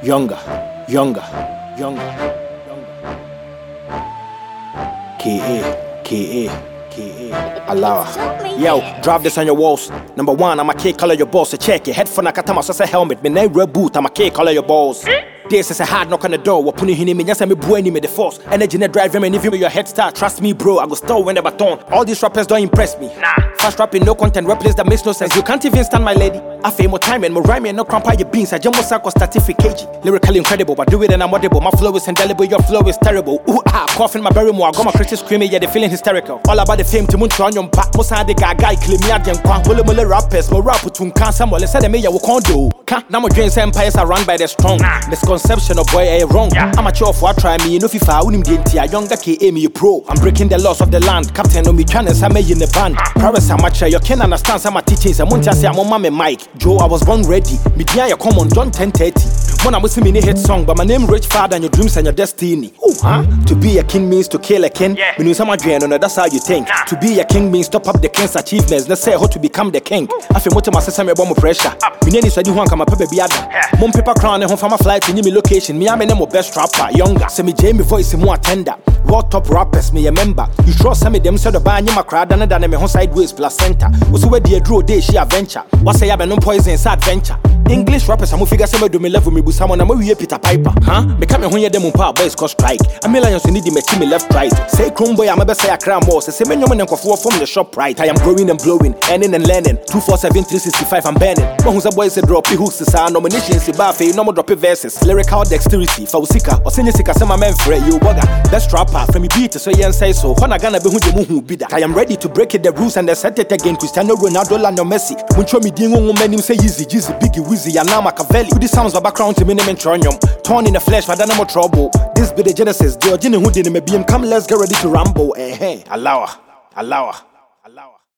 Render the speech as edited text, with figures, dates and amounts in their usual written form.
Younger. K.A. Alawa. Yo, drop this on your walls. Number one, I'm a K color your balls. So check it. Headphone, I got my helmet. Me name red boot. I'm a K color your balls. This is a hard knock on the door. What putting him in? Yes, I'm a boy. Me the force. Energy net drive him and if you your head start. Trust me, bro. I go stall when the baton. All these rappers don't impress me. Fast rapping, no content, replace that makes no sense. You can't even stand my lady. I feel more time and more rhyming, no cramp your beans. I just want to certificate. Lyrically incredible, but do it and I'm audible. My flow is indelible, your flow is terrible. Ooh, coughing my berry more. I got my critics screaming, yeah, they feeling hysterical. All about the fame to Munch on your back. Most of the guy claim me at them. Mule rappers, more rap to cancer. Well, said me, you can't do. Now my dreams empires are run by the strong. Misconception of boy, wrong. I'm a chore for try me, you know, if I wouldn't get a younger K.A. me pro. I'm breaking the laws of the land. Captain, on me, channels, I'm in the band. Prowess, how much you can understand some teachings. I'm to say I'm on my Mike. Joe, I was born ready. Media, you come on John 10:30. When I was singing a hit song, but my name rich father and your dreams and your destiny. To be a king means to kill a king. Me know some dream, no, that's how you think. To be a king means stop up the king's achievements. Let's say how to become the king. I feel much of my system about more pressure. Me name is I do want come up baby other. Mom paper crown and home from my flight in me location. Me I'm a name of best rapper, younger. Say me Jamie voice more tender. What top rappers me a member. You trust some of them said the band my crowd and then me home sideways placenta. Also where the draw day she adventure. What say I no poison adventure. English rappers I'm figure some do me level me with someone I'm a Peter Piper. Me come when you them power boys cause strike. A million you need me team left right. Say Chrome boy I'm a say a crown boss. Say me no man from the shop right. I am growing and blowing, earning and learning. 247 365 I'm banning. But who's a boy say drop hooks to sound nominations Bafe no more drop verses. Lyrical dexterity Fausika or Sinisika some man for you bugger. Best rapper from me beat so you say so. When I gonna be who be that. I am ready to break it the rules and set it again. Cristiano Ronaldo Lando Messi. When show me dingo men say easy Jizzy Biggie Wizzy and now Machiavelli. With the sounds of background to minimum tronium. Torn in the flesh but no more trouble. This be the genesis. The original who didn't be him. Come let's get ready to ramble. Hey, allow.